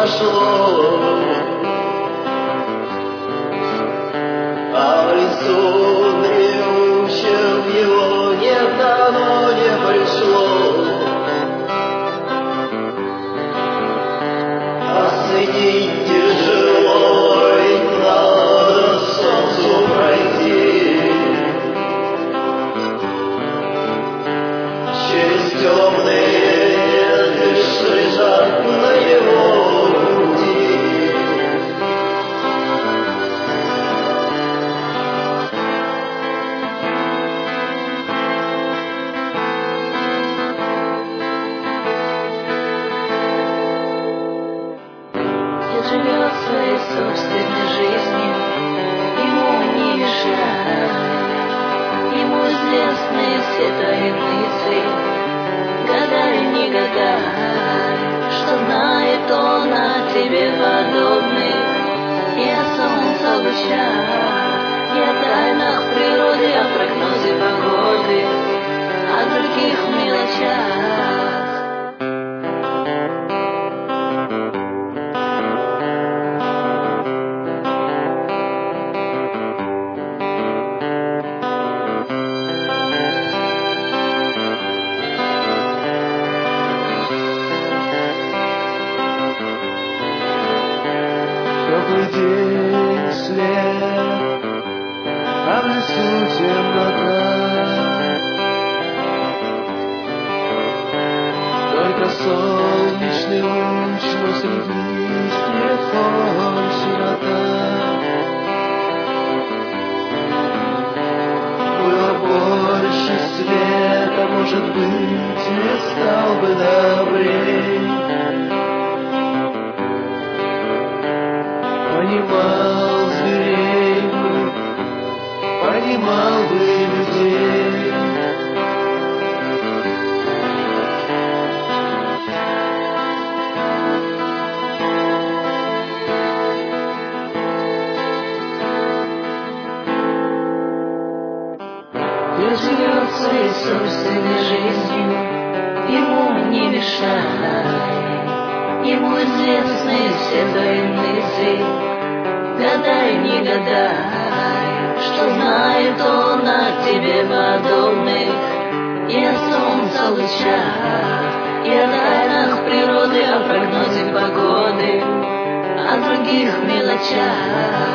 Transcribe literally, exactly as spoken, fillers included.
прошло, а в лесу дремучем его нет, оно не пришло. Оценить тяжело, ведь надо солнцу пройти через темные ветви, что лежат на его пути. Дед живет своей собственной жизнью, ему не мешай, ему известны все твои мысли. Гадай, не гадай, что знает он о тебе подобных, и о солнце лучах, и о тайнах природы, о прогнозе погоды, о других мелочах. Теплый день, свет, а в лесу темнота. Только солнечный луч, но среди листьев он сирота. Было больше света, может быть, не стал бы добрей. Понимал зверей бы, понимал бы людей. Дед живет своей собственной жизнью, ему не мешай, ему известны все твои мысли. Гадай, не гадай, что знает он о тебе подобных, и о солнце лучах, и о тайнах природы, о прогнозе погоды, о других мелочах.